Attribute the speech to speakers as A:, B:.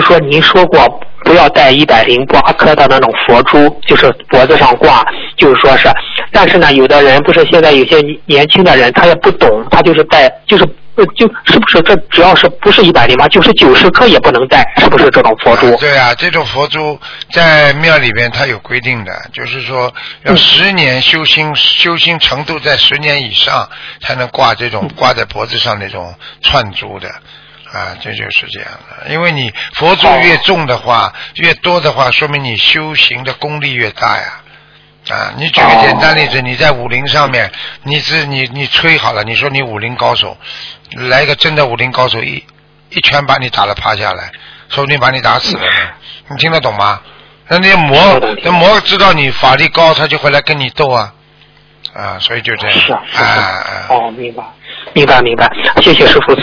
A: 就是说您说过不要戴108颗的那种佛珠，就是脖子上挂，就是说是，但是呢，有的人不是现在有些年轻的人他也不懂，他就是戴，就是不是这只要是不是108，就是90颗也不能戴，是不是这种佛珠？
B: 对啊，这种佛珠在庙里边它有规定的，就是说要10年修心程度在10年以上才能挂这种挂在脖子上那种串珠的。啊，这就是这样的，因为你佛珠越重的话，越多的话，说明你修行的功力越大呀。啊，你举个简单例子，你在武林上面，你吹好了，你说你武林高手，来一个真的武林高手一拳把你打了趴下来，说不定把你打死了呢。你听得懂吗？那魔知道你法力高，他就会来跟你斗啊。啊，所以就这样。
A: 是。哦，明白，谢谢师傅。